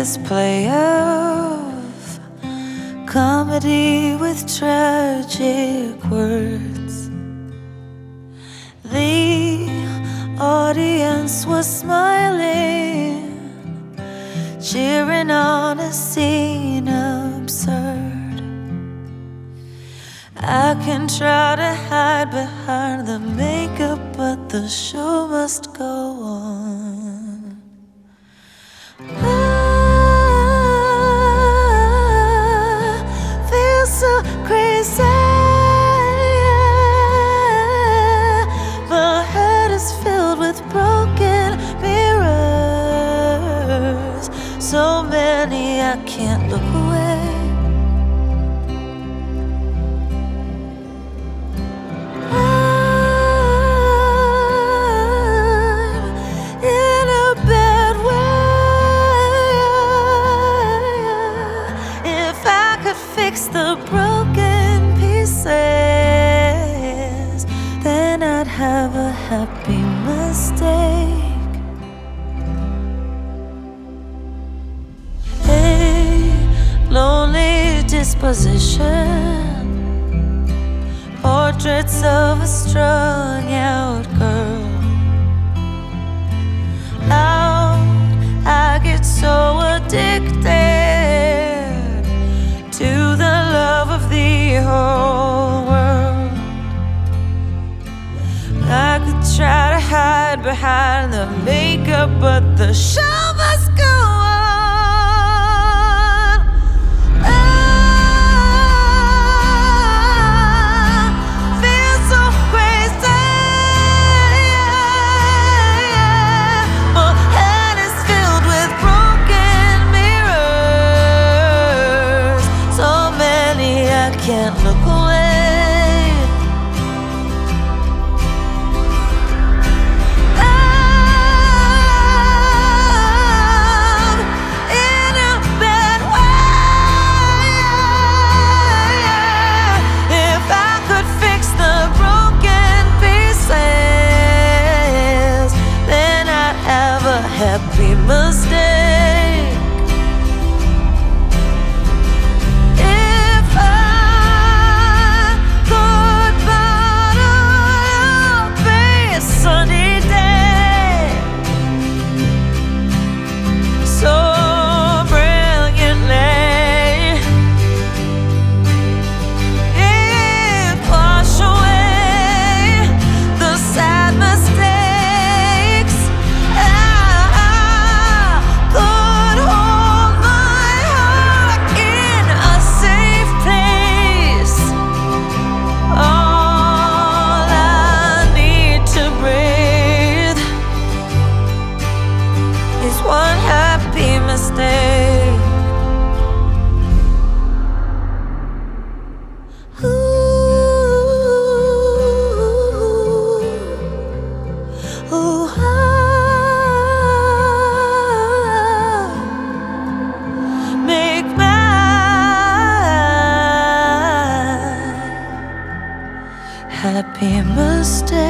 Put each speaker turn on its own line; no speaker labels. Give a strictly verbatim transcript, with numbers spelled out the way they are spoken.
endless play of comedy with tragic words. The audience was smiling, cheering on a scene absurd. I can try to hide behind the makeup, but the show must go on. I feel so crazy. My head is filled with broken mirrors, so many I can't look away. Fix the broken pieces, then I'd have a happy mistake. A lonely disposition, portraits of a strung out girl. Out, I get so addicted to the love of the whole world. I could try to hide behind the makeup, but the show must go on. I feel so crazy. My head is filled with broken mirrors, so many I can't look away. I'm in a bad way. If I could fix the broken pieces, then I'd have a happy mistake. One happy mistake. Ooh, ooh, ah, make my happy mistake.